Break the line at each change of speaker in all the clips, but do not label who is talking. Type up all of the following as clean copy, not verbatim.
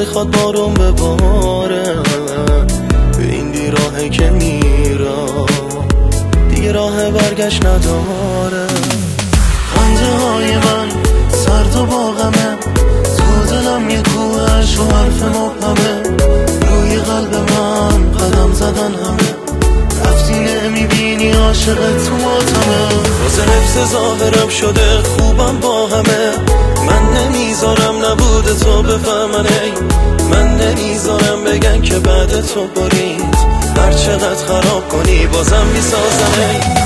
میخواد بارون بباره، به این بیراهه که میرم دیگه راه برگشت نداره. خنده های من سرد و با غمه، تو دلم یه کوهش و حرف مبهمه، روی قلب من قدم زدن همه، رفتی نمیبینی عاشق تو ماتمه. واسه حفظ ظاهرم شده خوبم با همه، من نمیذارم نبود تو بفهمنه، من نمیذارم بگن که بعد تو برید، هر چقدر خراب کنی بازم میسازنه.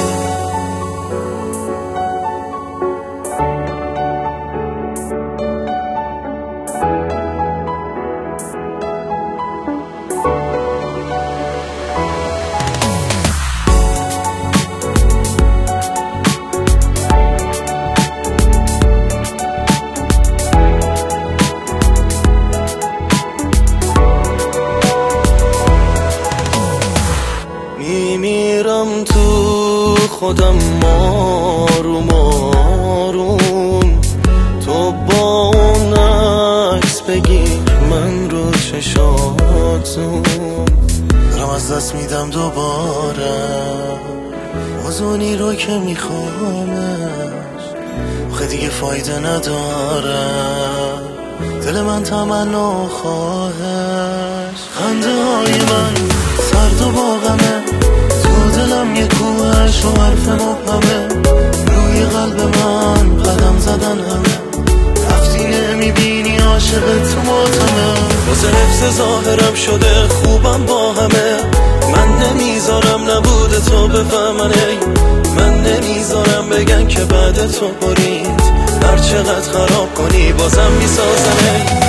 میمیرم تو خودم آروم آروم، تو با اون عکس بگیر من رو چشاتون، دارم از دست میدم دوباره آزونی رو که میخوامش، آخه دیگه فایده نداره دل من تمنا خواهش. خنده های من سرد و با غمه، تو دلم یه کوهش و حرف مبهمه، روی قلب من قدم زدن همه، رفتی نمیبینی عاشق تو ماتمه. واسه حفظ ظاهرم شده خوبم با همه، من نمیذارم نبود تو بفهمنه، من نمیذارم بگن که بعد تو برید، هر چقدر خراب کنی بازم میسازنه.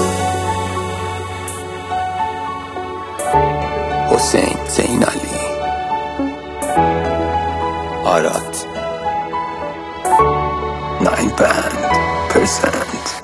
حسین زین علی آراد 9%